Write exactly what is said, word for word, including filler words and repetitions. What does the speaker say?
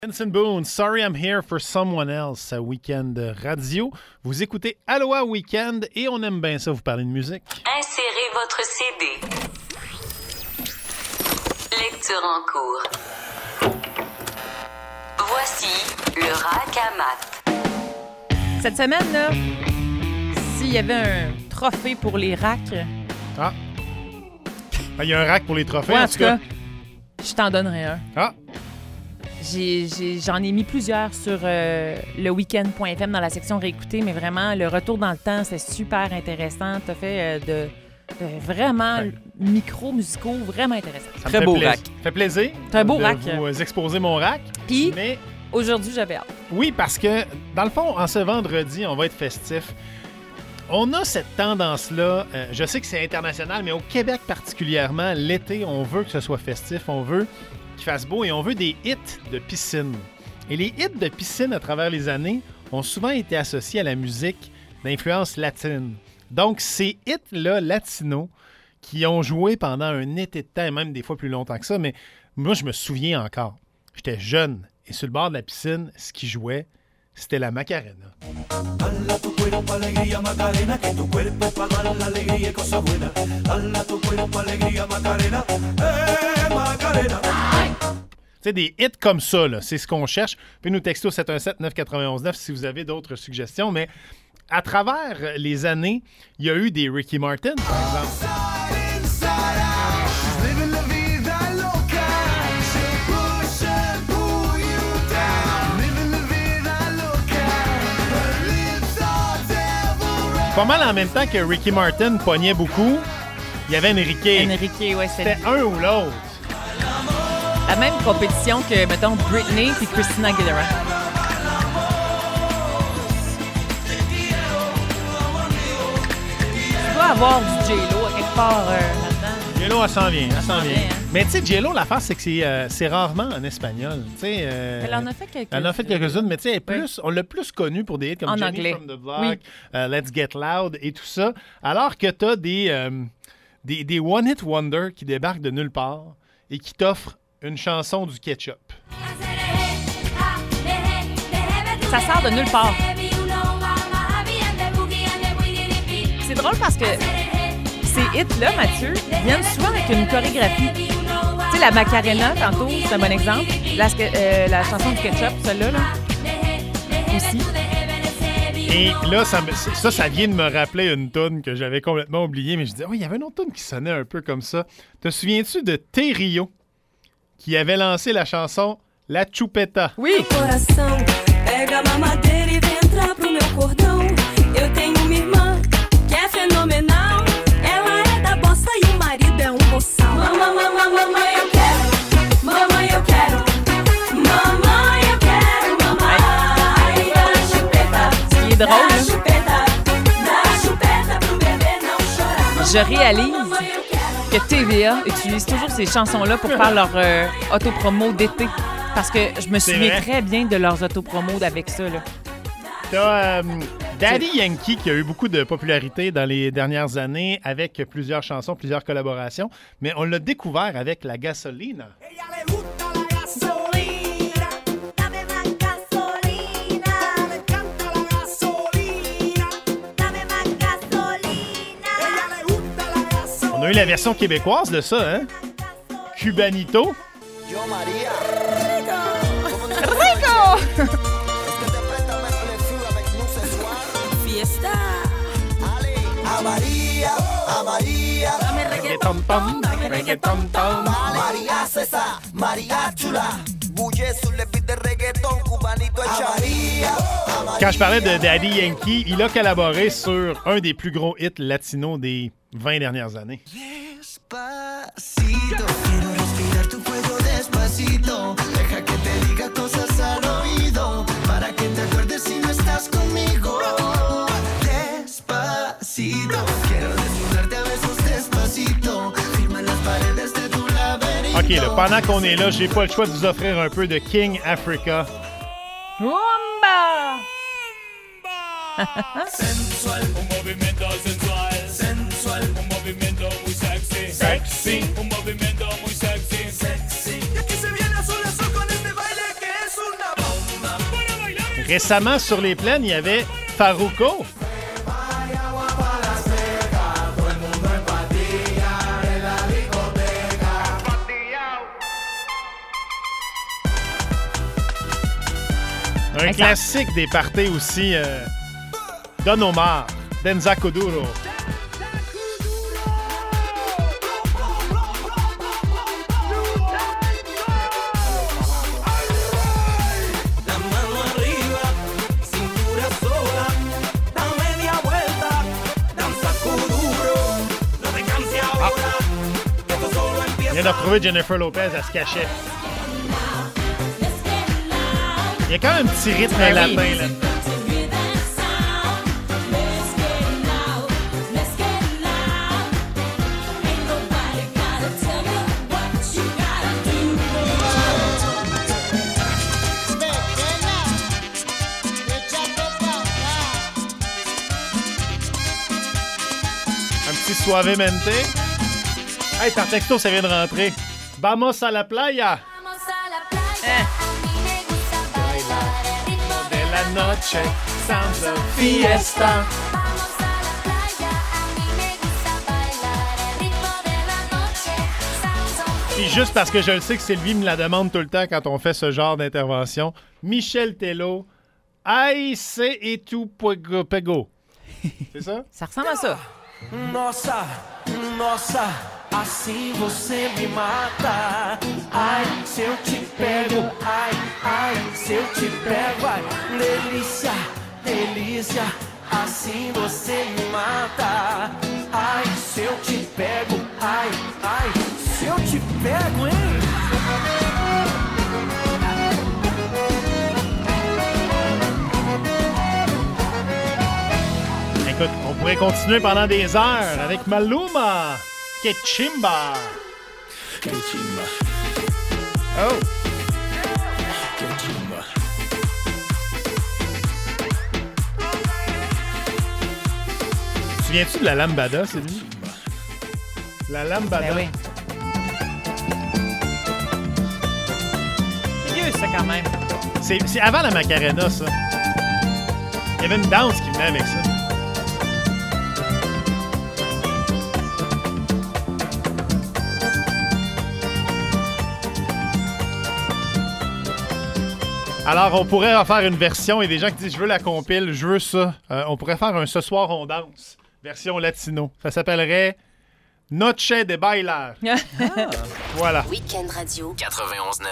Benson Boone, Sorry I'm Here for Someone Else à Weekend Radio. Vous écoutez Aloha Weekend et on aime bien ça, vous parler de musique. Insérez votre C D. Lecture en cours. Voici le rack à maths. Cette semaine, là, s'il y avait un trophée pour les racks... Ah! Il y a un rack pour les trophées, ouais, en en tout cas. cas. Je t'en donnerais un. Ah! J'ai, j'ai, j'en ai mis plusieurs sur euh, le weekend point f m dans la section réécouter, mais vraiment, le retour dans le temps, c'est super intéressant. Tu as fait euh, de, de vraiment ouais. micro-musicaux vraiment intéressants. Ça Très beau rack. Ça fait plaisir. C'est un beau de rack. vous exposer mon rack. Puis, mais... aujourd'hui, j'avais hâte. Oui, parce que, dans le fond, en ce vendredi, on va être festif. On a cette tendance-là, euh, je sais que c'est international, mais au Québec particulièrement, l'été, on veut que ce soit festif, on veut qu'il fasse beau et on veut des hits de piscine. Et les hits de piscine à travers les années ont souvent été associés à la musique d'influence latine. Donc, ces hits-là, latinos, qui ont joué pendant un été de temps, et même des fois plus longtemps que ça, mais moi, je me souviens encore. J'étais jeune et sur le bord de la piscine, ce qui jouait, c'était la Macarena. Tu sais, des hits comme ça, là, c'est ce qu'on cherche. Vous pouvez nous texter au sept un sept neuf neuf un neuf si vous avez d'autres suggestions. Mais à travers les années, il y a eu des Ricky Martin, par exemple. Pas mal en même temps que Ricky Martin pognait beaucoup, il y avait Enrique. Enrique, ouais, c'était un ou l'autre. La même compétition que, mettons, Britney et Christina Aguilera. Tu dois avoir du J-Lo à quelque part euh, là-dedans. J-Lo, elle s'en vient, elle s'en vient. vient. Hein? Mais tu sais, J-Lo, l'affaire, c'est que c'est, euh, c'est rarement en espagnol. Euh, elle en a fait quelques-unes. Elle en a fait quelques-unes, mais tu sais, oui. on l'a plus connue pour des hits comme en Jenny anglais. from the Block, oui. uh, Let's Get Loud et tout ça. Alors que tu as des, euh, des, des one-hit wonder qui débarquent de nulle part et qui t'offrent une chanson du ketchup. Ça sort de nulle part. C'est drôle parce que ces hits-là, Mathieu, viennent souvent avec une chorégraphie. Tu sais, la Macarena, tantôt, c'est un bon exemple. La, euh, la chanson du ketchup, celle-là, là, aussi. Et là, ça, me, ça, ça vient de me rappeler une toune que j'avais complètement oubliée, mais je disais, oui, il y avait une autre toune qui sonnait un peu comme ça. Te souviens-tu de Terrio, qui avait lancé la chanson La Chupeta? Oui! Pega mamadeira e vem entrar pro meu cordão. Eu tenho uma irmã que é fenomenal. Ela é da bossa e o marido é um boçal. Mamãe, mamãe, eu quero. Mamãe, eu quero. Mamãe, eu quero. Mamãe, da chupeta. C'est drôle, da hein? chupeta. Da chupeta pro bebê não chorar. Je réalise que T V A utilise toujours ces chansons-là pour faire leur euh, autopromo d'été. Parce que je me C'est souviens vrai. très bien de leurs autopromos avec ça. Là. T'as euh, Daddy Yankee qui a eu beaucoup de popularité dans les dernières années avec plusieurs chansons, plusieurs collaborations, mais on l'a découvert avec La Gasolina. On a eu la version québécoise de ça, hein? Cubanito. Rico! Fiesta. Reggaeton-tom, reggaeton-tom. María César, María Chula. Bouger sur le beat de reggaeton, cubanito María. Quand je parlais de Daddy Yankee, il a collaboré sur un des plus gros hits latinos des vingt dernières années. Despacito, quiero respirar tu cuello despacito. Deja que te diga cosas al oído, para que te acuerdes si no estás conmigo. Despacito, quiero desnudarte a besos despacito. Firma las paredes de tu laberinto. OK, là, pendant qu'on est là, j'ai pas le choix de vous offrir un peu de King Africa. Rumba! Sensual, un movimiento sensual. Sensual, un movimiento muy sexy. Sexy, un movimiento muy sexy. Sexy. Y aquí se viene azul azul con este baile que es un Récemment, sur les plaines, il y avait Farruko. Un Excellent. classique des parties aussi, euh, Don Omar, Denza Kuduro. La mano arriba, cintura sola, da media vuelta, danza kuduro, no te canses ahora, que esto solo Je empieza. viens de retrouver Jennifer Lopez, elle se cachait. Il y a quand même un petit rythme Ben oui. latin là. Un petit suavemente. Hey, par texto, ça vient de rentrer. Vamos a la playa. De la noche, sounds of fiesta. Puis juste parce que je le sais que Sylvie me la demande tout le temps quand on fait ce genre d'intervention, Michel Tello, Ay, c'est et tout pego pego. C'est ça? Ça ressemble à ça. Nossa, nossa, assim você me mata. Ai, se eu te pego, ai, ai, se eu te pego, ai, delícia, delícia, assim você me mata. Ai, se eu te pego, ai, ai, se eu te pego, hein? Écoute, on pourrait continuer pendant des heures avec Maluma, Kechimba. Kechimba, Oh! Kechimba. Tu te souviens-tu de la lambada, Sylvie? La lambada. Ben oui. C'est vieux, ça, quand même. C'est, c'est avant la Macarena, ça. Il y avait une danse qui venait avec ça. Alors, on pourrait en faire une version. Il y a des gens qui disent « Je veux la compile, je veux ça. Euh, » On pourrait faire un « Ce soir, on danse », version latino. Ça s'appellerait « Noche de bailar ». Voilà. Week-end Radio. quatre-vingt-onze neuf.